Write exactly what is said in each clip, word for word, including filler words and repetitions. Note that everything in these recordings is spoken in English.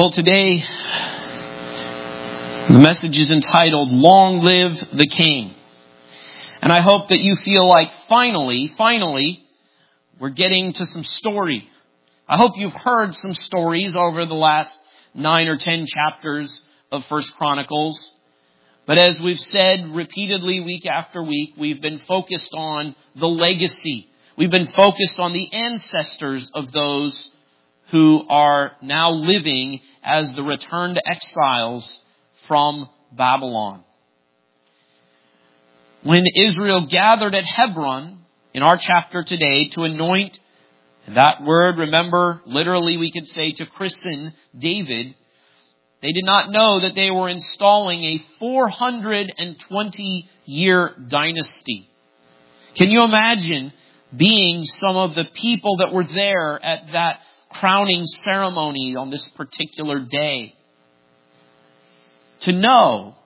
Well, today, the message is entitled, Long Live the King. And I hope that you feel like finally, finally, we're getting to some story. I hope you've heard some stories over the last nine or ten chapters of First Chronicles. But as we've said repeatedly week after week, we've been focused on the legacy. We've been focused on the ancestors of those who are now living as the returned exiles from Babylon. When Israel gathered at Hebron, in our chapter today, to anoint, and that word, remember, literally we could say to christen David, they did not know that they were installing a four hundred twenty year dynasty. Can you imagine being some of the people that were there at that crowning ceremony on this particular day? To know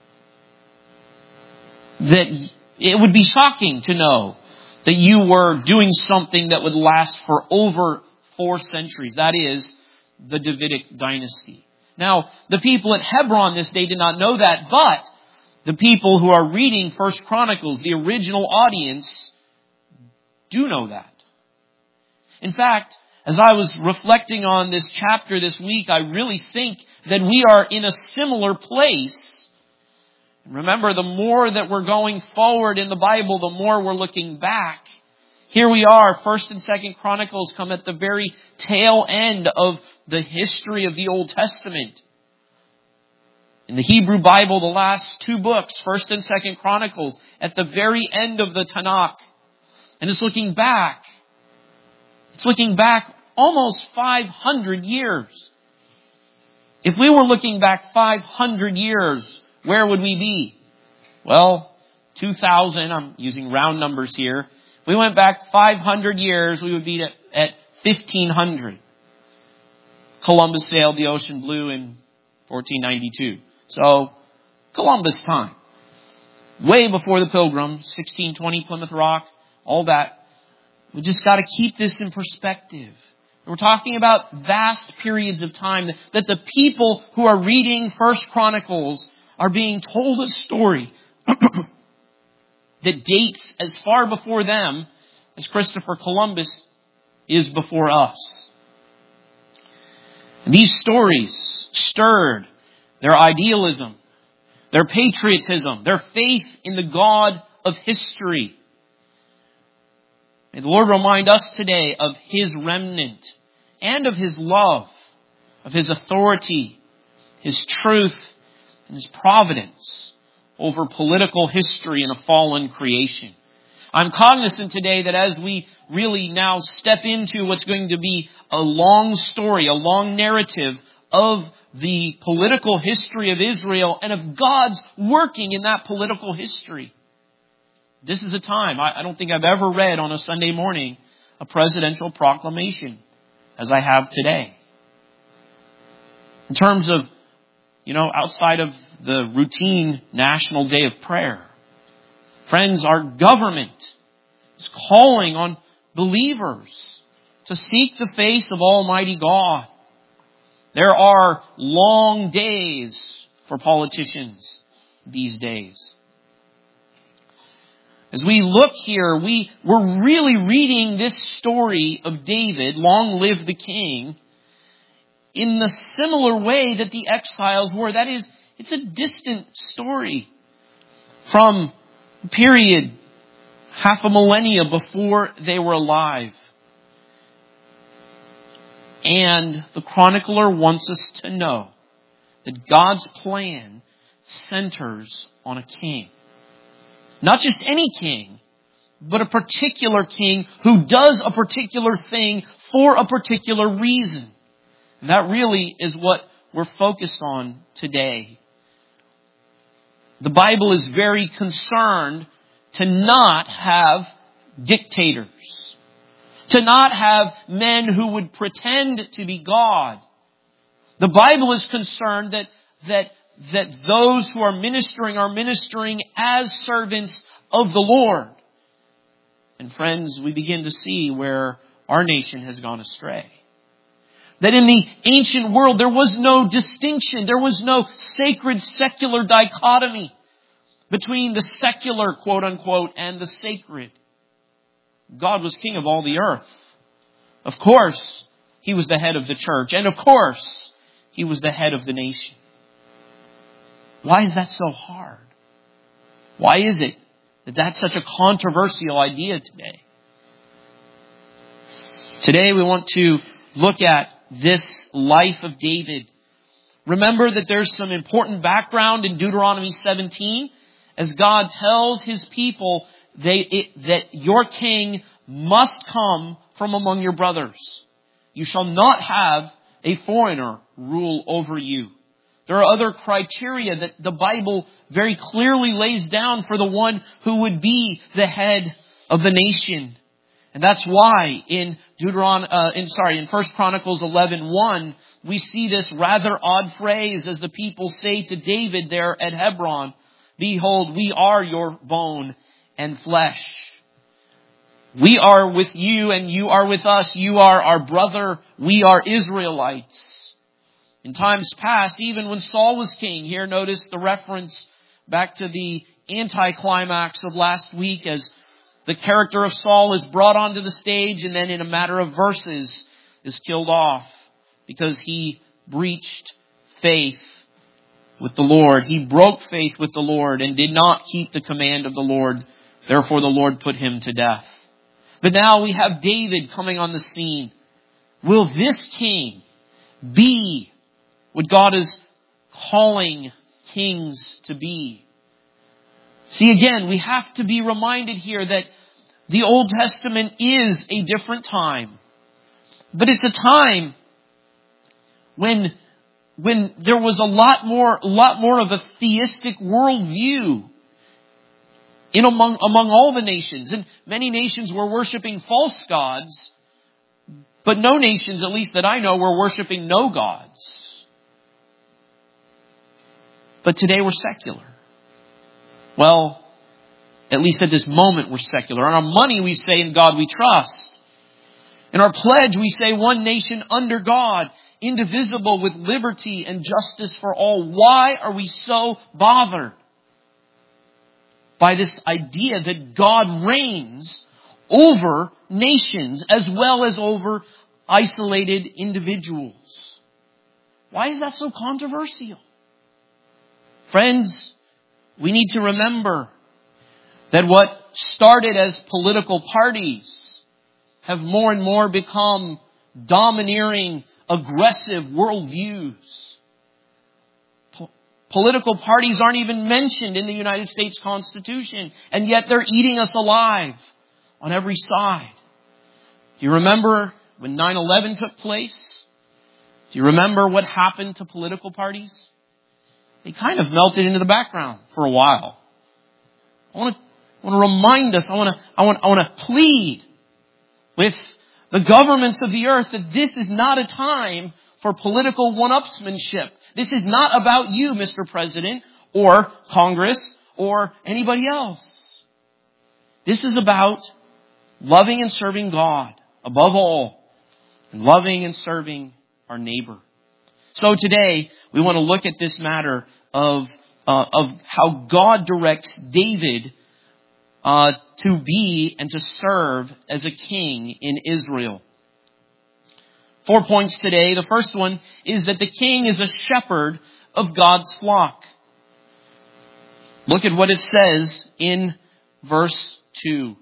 that it would be shocking to know that you were doing something that would last for over four centuries. That is the Davidic dynasty. Now, the people at Hebron this day did not know that, but the people who are reading First Chronicles, the original audience, do know that. In fact, as I was reflecting on this chapter this week, I really think that we are in a similar place. Remember, the more that we're going forward in the Bible, the more we're looking back. Here we are, First and Second Chronicles come at the very tail end of the history of the Old Testament. In the Hebrew Bible, the last two books, First and Second Chronicles, at the very end of the Tanakh. And it's looking back. It's looking back almost five hundred years. If we were looking back five hundred years, where would we be? Well, two thousand, I'm using round numbers here. If we went back five hundred years, we would be at, at fifteen hundred. Columbus sailed the ocean blue in fourteen ninety-two. So, Columbus time. Way before the Pilgrims, sixteen twenty Plymouth Rock, all that. We just got to keep this in perspective. We're talking about vast periods of time that the people who are reading First Chronicles are being told a story that dates as far before them as Christopher Columbus is before us. And these stories stirred their idealism, their patriotism, their faith in the God of history. May the Lord remind us today of His remnant and of His love, of His authority, His truth, and His providence over political history and a fallen creation. I'm cognizant today that as we really now step into what's going to be a long story, a long narrative of the political history of Israel and of God's working in that political history. This is a time, I don't think I've ever read on a Sunday morning a presidential proclamation as I have today. In terms of, you know, outside of the routine National Day of Prayer. Friends, our government is calling on believers to seek the face of Almighty God. There are long days for politicians these days. As we look here, we, we're really reading this story of David, Long Live the King, in the similar way that the exiles were. That is, it's a distant story from a period half a millennia before they were alive. And the chronicler wants us to know that God's plan centers on a king. Not just any king, but a particular king who does a particular thing for a particular reason. And that really is what we're focused on today. The Bible is very concerned to not have dictators, to not have men who would pretend to be God. The Bible is concerned that that that those who are ministering are ministering as servants of the Lord. And friends, we begin to see where our nation has gone astray. That in the ancient world there was no distinction, there was no sacred secular dichotomy between the secular, quote unquote, and the sacred. God was king of all the earth. Of course, He was the head of the church. And of course, He was the head of the nation. Why is that so hard? Why is it that that's such a controversial idea today? Today we want to look at this life of David. Remember that there's some important background in Deuteronomy seventeen as God tells His people they, it, that your king must come from among your brothers. You shall not have a foreigner rule over you. There are other criteria that the Bible very clearly lays down for the one who would be the head of the nation. And that's why in Deuteron, uh, in sorry, in First Chronicles eleven one, we see this rather odd phrase as the people say to David there at Hebron, "Behold, we are your bone and flesh. We are with you and you are with us. You are our brother. We are Israelites." In times past, even when Saul was king, here notice the reference back to the anticlimax of last week as the character of Saul is brought onto the stage and then in a matter of verses is killed off because he breached faith with the Lord. He broke faith with the Lord and did not keep the command of the Lord. Therefore the Lord put him to death. But now we have David coming on the scene. Will this king be what God is calling kings to be? See, again, we have to be reminded here that the Old Testament is a different time. But it's a time when, when there was a lot more, a lot more of a theistic worldview in among, among all the nations. And many nations were worshiping false gods, but no nations, at least that I know, were worshiping no gods. But today we're secular. Well, at least at this moment we're secular. On our money we say, "In God we trust." In our pledge we say, "One nation under God, indivisible with liberty and justice for all." Why are we so bothered by this idea that God reigns over nations as well as over isolated individuals? Why is that so controversial? Friends, we need to remember that what started as political parties have more and more become domineering, aggressive worldviews. Po- political parties aren't even mentioned in the United States Constitution, and yet they're eating us alive on every side. Do you remember when nine eleven took place? Do you remember what happened to political parties? They kind of melted into the background for a while. I want to, I want to remind us, I want to, I want, I want to plead with the governments of the earth that this is not a time for political one-upsmanship. This is not about you, Mister President, or Congress, or anybody else. This is about loving and serving God above all, and loving and serving our neighbor. So today, we want to look at this matter of uh, of how God directs David uh, to be and to serve as a king in Israel. Four points today. The first one is that the king is a shepherd of God's flock. Look at what it says in verse two.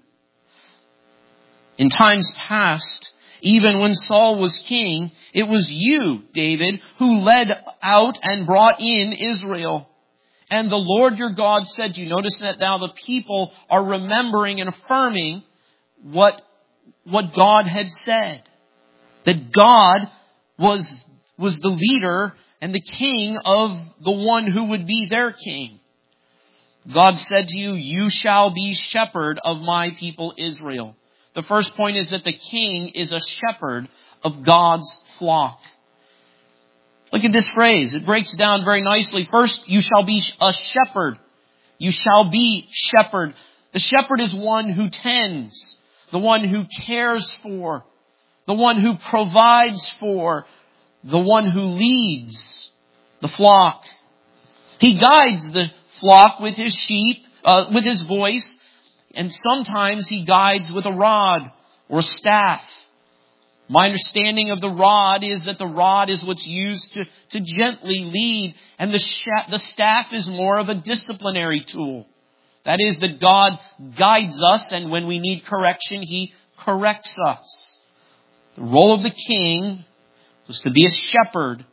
In times past, even when Saul was king, it was you, David, who led out and brought in Israel. And the Lord your God said to you, notice that now the people are remembering and affirming what, what God had said. That God was, was the leader and the king of the one who would be their king. God said to you, you shall be shepherd of my people Israel. The first point is that the king is a shepherd of God's flock. Look at this phrase. It breaks down very nicely. First, you shall be a shepherd. You shall be shepherd. The shepherd is one who tends, the one who cares for, the one who provides for, the one who leads the flock. He guides the flock with his sheep, uh, with his voice, and sometimes he guides with a rod or a staff. My understanding of the rod is that the rod is what's used to, to gently lead, and the, sh- the staff is more of a disciplinary tool. That is, that God guides us, and when we need correction, He corrects us. The role of the king was to be a shepherd.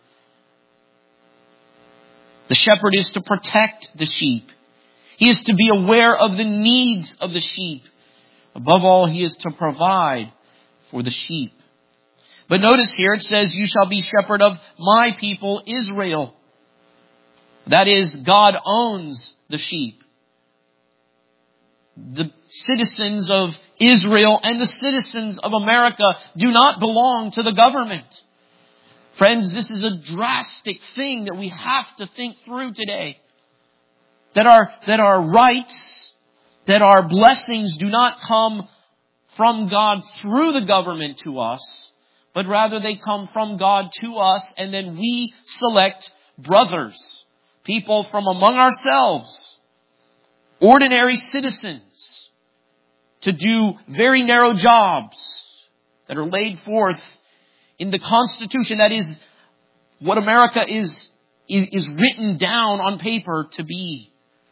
The shepherd is to protect the sheep. He is to be aware of the needs of the sheep. Above all, he is to provide for the sheep. But notice here it says, you shall be shepherd of my people Israel. That is, God owns the sheep. The citizens of Israel and the citizens of America do not belong to the government. Friends, this is a drastic thing that we have to think through today. That our, that our rights, that our blessings do not come from God through the government to us, but rather they come from God to us, and then we select brothers, people from among ourselves, ordinary citizens, to do very narrow jobs that are laid forth in the Constitution. That is what America is, is written down on paper to be.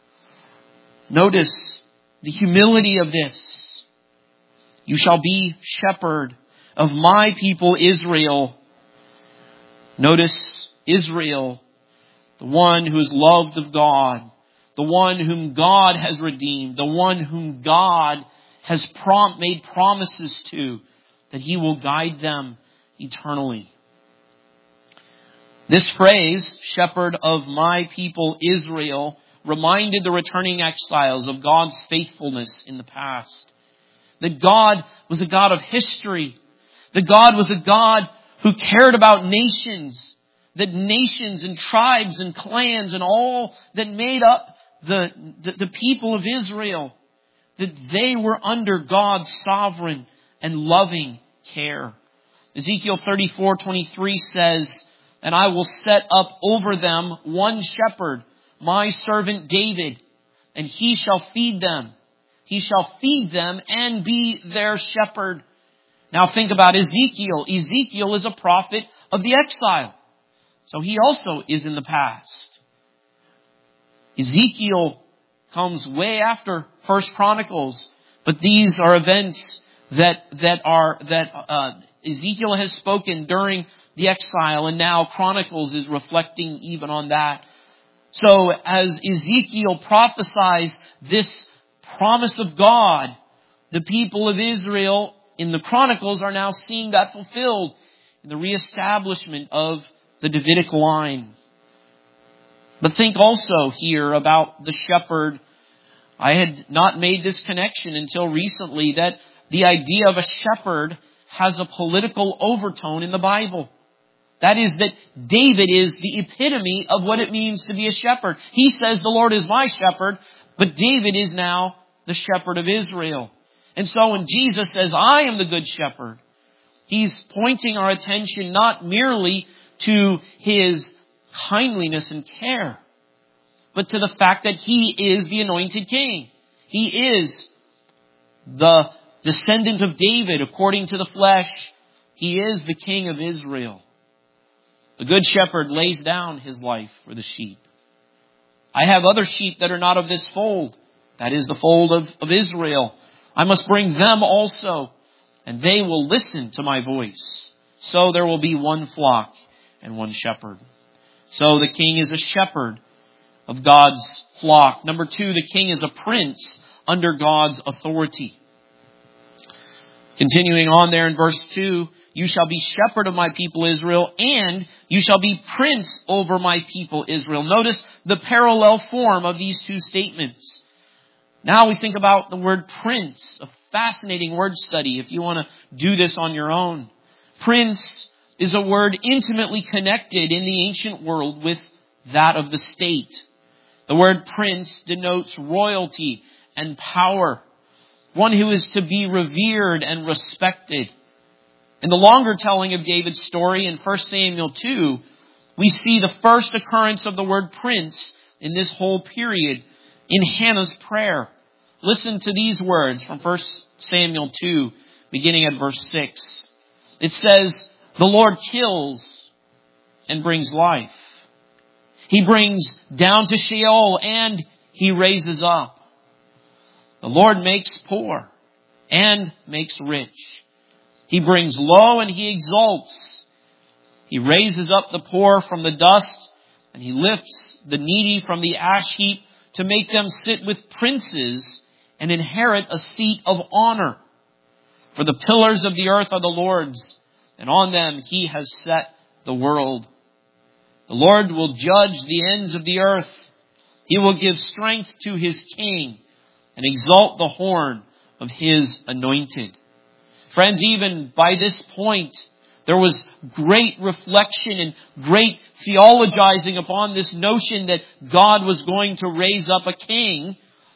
Notice the humility of this. You shall be shepherd of my people Israel. Notice Israel, the one who is loved of God, the one whom God has redeemed, the one whom God has prom- made promises to, that He will guide them eternally. This phrase, shepherd of my people Israel, reminded the returning exiles of God's faithfulness in the past. That God was a God of history. That God was a God who cared about nations. That nations and tribes and clans and all that made up the, the, the people of Israel, that they were under God's sovereign and loving care. Ezekiel thirty-four twenty-three says, and I will set up over them one shepherd, my servant David, and he shall feed them. He shall feed them and be their shepherd. Now think about Ezekiel. Ezekiel is a prophet of the exile. So he also is in the past. Ezekiel comes way after First Chronicles, but these are events that that are that uh, Ezekiel has spoken during the exile, and now Chronicles is reflecting even on that. So as Ezekiel prophesies this promise of God, the people of Israel in the Chronicles are now seeing that fulfilled in the reestablishment of the Davidic line. But think also here about the shepherd. I had not made this connection until recently, that the idea of a shepherd has a political overtone in the Bible. That is, that David is the epitome of what it means to be a shepherd. He says, the Lord is my shepherd, but David is now the shepherd of Israel. And so when Jesus says, I am the good shepherd, He's pointing our attention not merely to His kindliness and care, but to the fact that He is the anointed king. He is the descendant of David according to the flesh. He is the king of Israel. The good shepherd lays down his life for the sheep. I have other sheep that are not of this fold. That is the fold of, of Israel. I must bring them also, and they will listen to my voice. So there will be one flock and one shepherd. So the king is a shepherd of God's flock. Number two, the king is a prince under God's authority. Continuing on there in verse two, you shall be shepherd of my people Israel, and you shall be prince over my people Israel. Notice the parallel form of these two statements. Now we think about the word prince, a fascinating word study if you want to do this on your own. Prince is a word intimately connected in the ancient world with that of the state. The word prince denotes royalty and power, one who is to be revered and respected. In the longer telling of David's story in First Samuel two, we see the first occurrence of the word prince in this whole period in Hannah's prayer. Listen to these words from First Samuel two, beginning at verse six. It says, "The Lord kills and brings life. He brings down to Sheol and He raises up. The Lord makes poor and makes rich. He brings low and He exalts. He raises up the poor from the dust, and He lifts the needy from the ash heap to make them sit with princes and inherit a seat of honor. For the pillars of the earth are the Lord's, and on them He has set the world. The Lord will judge the ends of the earth. He will give strength to His king and exalt the horn of His anointed." Friends, even by this point, there was great reflection and great theologizing upon this notion that God was going to raise up a king.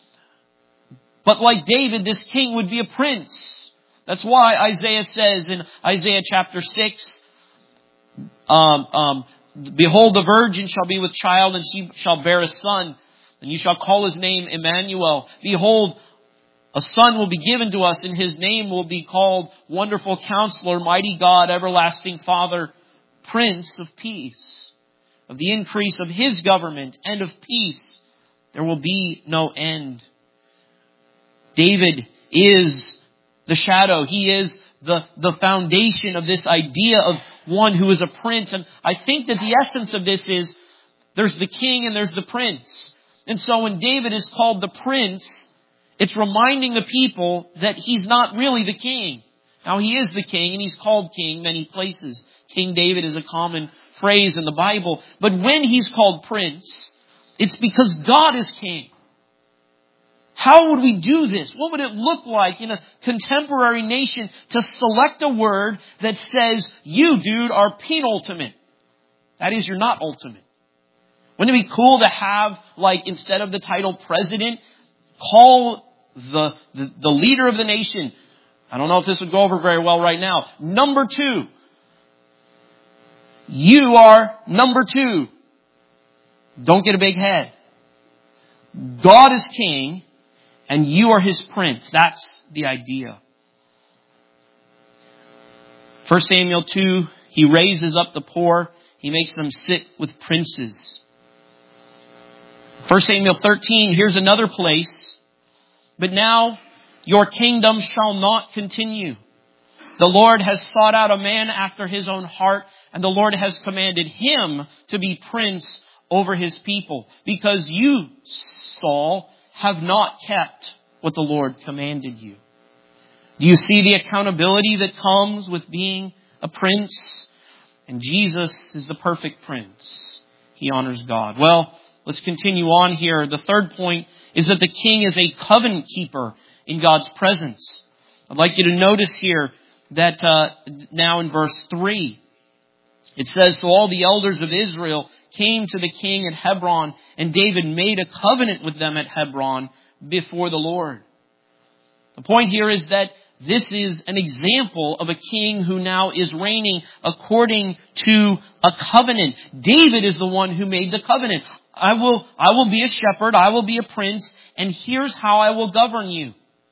But like David, this king would be a prince. That's why Isaiah says in Isaiah chapter six, um, um, "Behold, the virgin shall be with child, and she shall bear a son, and you shall call his name Emmanuel. Behold, a son will be given to us, and his name will be called Wonderful Counselor, Mighty God, Everlasting Father, Prince of Peace. Of the increase of His government and of peace, there will be no end." David is the shadow. He is the, the foundation of this idea of one who is a prince. And I think that the essence of this is there's the king and there's the prince. And so when David is called the prince, it's reminding the people that he's not really the king. Now, he is the king, and he's called king many places. King David is a common phrase in the Bible. But when he's called prince, it's because God is king. How would we do this? What would it look like in a contemporary nation to select a word that says, "You, dude, are penultimate"? That is, you're not ultimate. Wouldn't it be cool to have, like, instead of the title president, call the, the, the leader of the nation, I don't know if this would go over very well right now, number two. You are number two. Don't get a big head. God is king, and you are His prince. That's the idea. First Samuel two, He raises up the poor. He makes them sit with princes. First Samuel thirteen, here's another place. "But now your kingdom shall not continue. The Lord has sought out a man after His own heart, and the Lord has commanded him to be prince over His people. Because you, Saul, have not kept what the Lord commanded you." Do you see the accountability that comes with being a prince? And Jesus is the perfect prince. He honors God. Well, let's continue on here. The third point is that the king is a covenant keeper in God's presence. I'd like you to notice here that uh, now in verse three, it says, "So all the elders of Israel came to the king at Hebron, and David made a covenant with them at Hebron before the Lord." The point here is that this is an example of a king who now is reigning according to a covenant. David is the one who made the covenant. I will, I will be a shepherd, I will be a prince, and here's how I will govern you.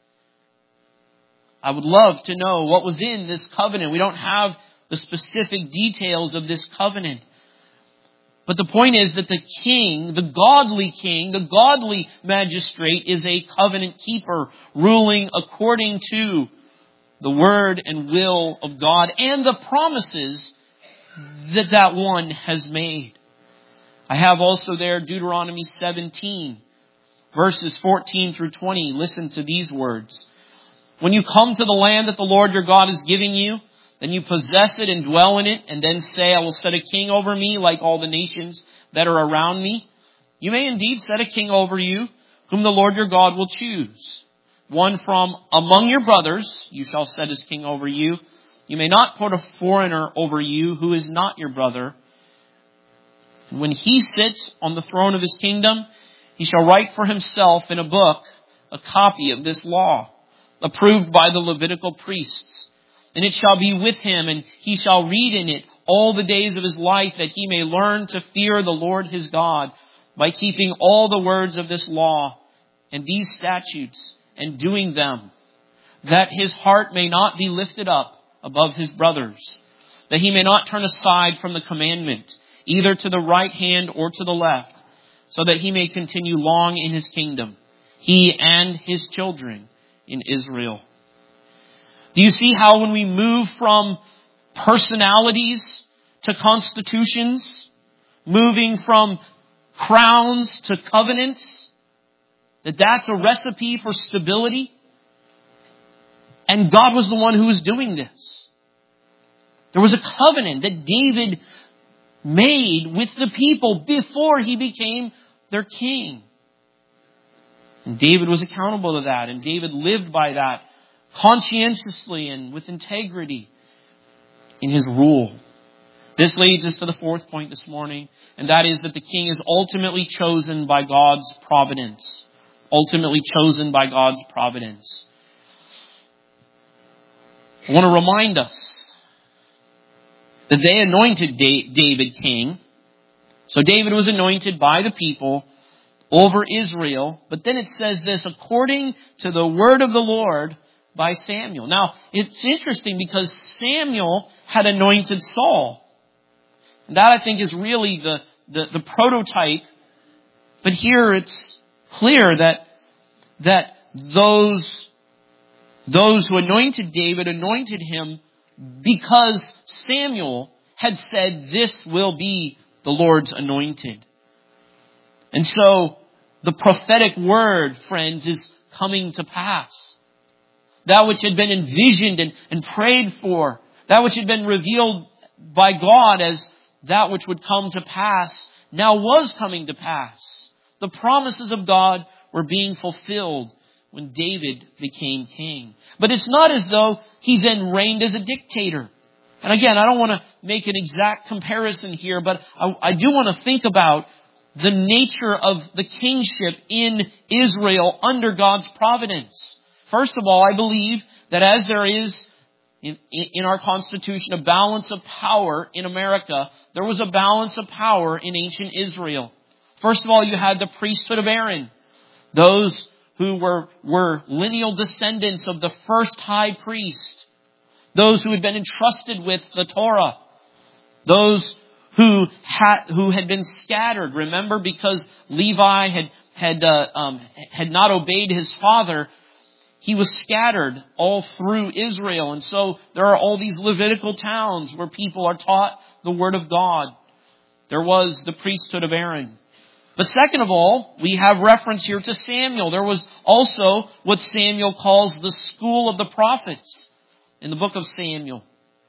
I would love to know what was in this covenant. We don't have the specific details of this covenant. But the point is that the king, the godly king, the godly magistrate is a covenant keeper, ruling according to the word and will of God and the promises that that one has made. I have also there Deuteronomy seventeen, verses fourteen through twenty. Listen to these words. "When you come to the land that the Lord your God is giving you, then you possess it and dwell in it, and then say, I will set a king over me like all the nations that are around me. You may indeed set a king over you, whom the Lord your God will choose. One from among your brothers you shall set as king over you. You may not put a foreigner over you who is not your brother. When he sits on the throne of his kingdom, he shall write for himself in a book a copy of this law, approved by the Levitical priests. And it shall be with him, and he shall read in it all the days of his life, that he may learn to fear the Lord his God by keeping all the words of this law and these statutes and doing them, that his heart may not be lifted up above his brothers, that he may not turn aside from the commandment, either to the right hand or to the left, so that he may continue long in his kingdom, he and his children in Israel. Do you see how when we move from personalities to constitutions, moving from crowns to covenants, that that's a recipe for stability? And God was the one who was doing this. There was a covenant that David made with the people before he became their king. And David was accountable to that, and David lived by that conscientiously and with integrity in his rule. This leads us to the fourth point this morning, and that is that the king is ultimately chosen by God's providence. Ultimately chosen by God's providence. I want to remind us that they anointed David king. So David was anointed by the people over Israel. But then it says this, according to the word of the Lord by Samuel. Now, it's interesting because Samuel had anointed Saul. And that, I think, is really the, the, the prototype. But here it's clear that, that those, those who anointed David anointed him because Samuel had said, this will be the Lord's anointed. And so the prophetic word, friends, is coming to pass. That which had been envisioned and, and prayed for, that which had been revealed by God as that which would come to pass, now was coming to pass. The promises of God were being fulfilled when David became king. But it's not as though he then reigned as a dictator. And again, I don't want to make an exact comparison here, but I, I do want to think about the nature of the kingship in Israel under God's providence. First of all, I believe that as there is in, in our Constitution a balance of power in America, there was a balance of power in ancient Israel. First of all, you had the priesthood of Aaron. Those who were, were lineal descendants of the first high priest. Those who had been entrusted with the Torah. Those who had, who had been scattered. Remember, because Levi had, had, uh, um, had not obeyed his father, he was scattered all through Israel. And so there are all these Levitical towns where people are taught the word of God. There was the priesthood of Aaron. But second of all, we have reference here to Samuel. There was also what Samuel calls the school of the prophets in the book of Samuel.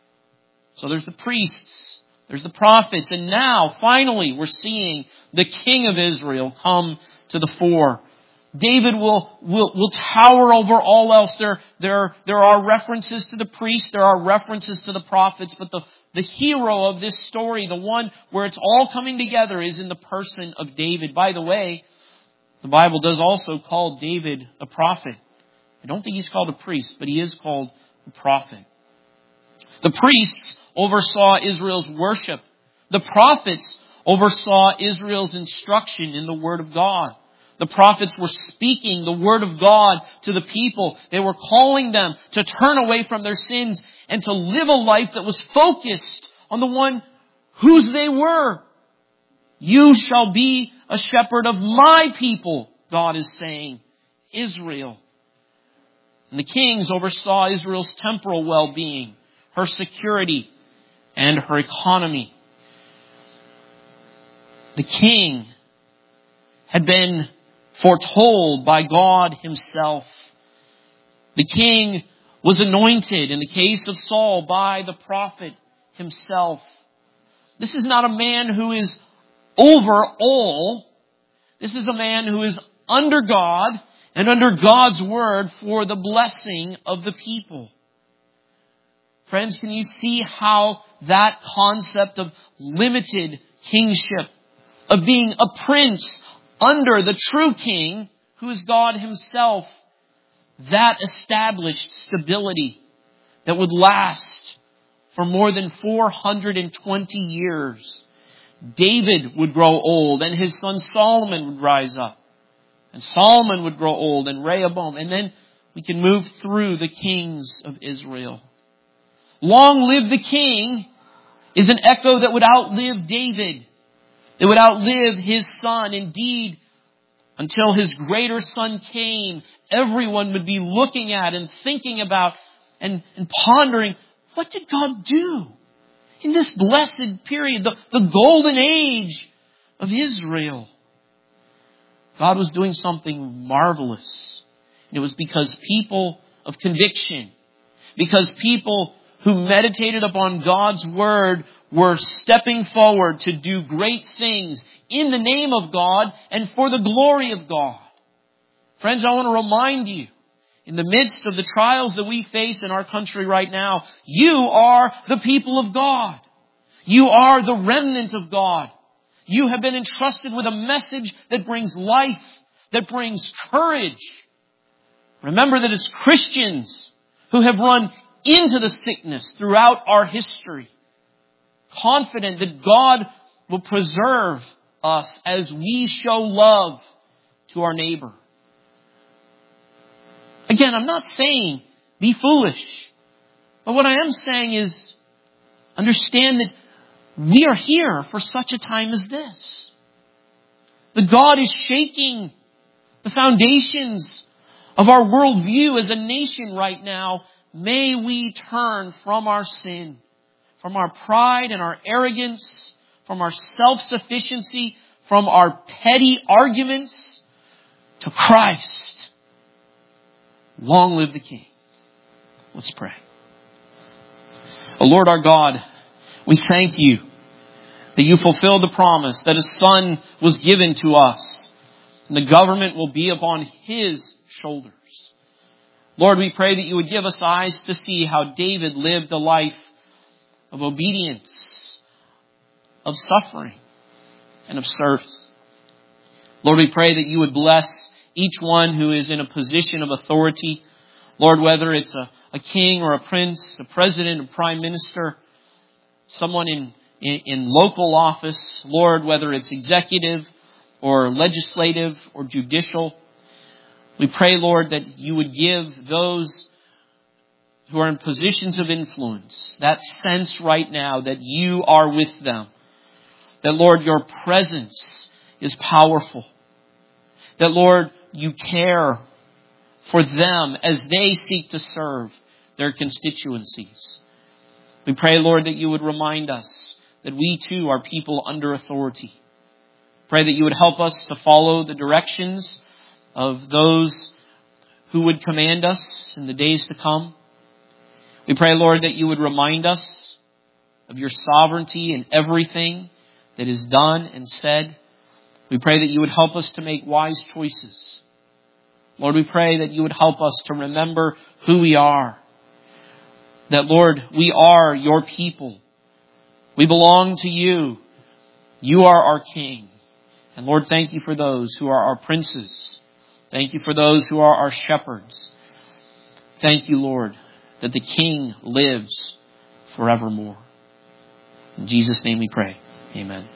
So there's the priests, there's the prophets, and now, finally, we're seeing the king of Israel come to the fore. David will, will, will tower over all else. There, there, there are references to the priests, there are references to the prophets, but the, the hero of this story, the one where it's all coming together, is in the person of David. By the way, the Bible does also call David a prophet. I don't think he's called a priest, but he is called a prophet. The priests oversaw Israel's worship. The prophets oversaw Israel's instruction in the Word of God. The prophets were speaking the word of God to the people. They were calling them to turn away from their sins and to live a life that was focused on the one whose they were. You shall be a shepherd of my people, God is saying, Israel. And the kings oversaw Israel's temporal well-being, her security, and her economy. The king had been foretold by God himself. The king was anointed, in the case of Saul, by the prophet himself. This is not a man who is over all. This is a man who is under God and under God's word for the blessing of the people. Friends, can you see how that concept of limited kingship, of being a prince under the true king, who is God himself, that established stability. that would last for more than four hundred twenty years. David would grow old, and his son Solomon would rise up. And Solomon would grow old, and Rehoboam. And then we can move through the kings of Israel. Long live the king is an echo that would outlive David. It would outlive his son. Indeed, until his greater son came, everyone would be looking at and thinking about and, and pondering, what did God do in this blessed period, the, the golden age of Israel? God was doing something marvelous. And it was because people of conviction, because people who meditated upon God's Word were stepping forward to do great things in the name of God and for the glory of God. Friends, I want to remind you, in the midst of the trials that we face in our country right now, you are the people of God. You are the remnant of God. You have been entrusted with a message that brings life, that brings courage. Remember that it's Christians who have run into the sickness throughout our history, confident that God will preserve us as we show love to our neighbor. Again, I'm not saying be foolish, but what I am saying is understand that we are here for such a time as this. That God is shaking the foundations of our worldview as a nation right now. May we turn from our sin, from our pride and our arrogance, from our self-sufficiency, from our petty arguments to Christ. Long live the King. Let's pray. O Lord our God, we thank you that you fulfilled the promise that a son was given to us and the government will be upon his shoulders. Lord, we pray that you would give us eyes to see how David lived a life of obedience, of suffering, and of service. Lord, we pray that you would bless each one who is in a position of authority. Lord, whether it's a, a king or a prince, a president, a prime minister, someone in, in, in local office, Lord, whether it's executive or legislative or judicial. We pray, Lord, that you would give those who are in positions of influence that sense right now that you are with them. That, Lord, your presence is powerful. That, Lord, you care for them as they seek to serve their constituencies. We pray, Lord, that you would remind us that we too are people under authority. Pray that you would help us to follow the directions of those who would command us in the days to come. We pray, Lord, that you would remind us of your sovereignty in everything that is done and said. We pray that you would help us to make wise choices. Lord, we pray that you would help us to remember who we are. That, Lord, we are your people. We belong to you. You are our King. And Lord, thank you for those who are our princes. Thank you for those who are our shepherds. Thank you, Lord, that the King lives forevermore. In Jesus' name we pray. Amen.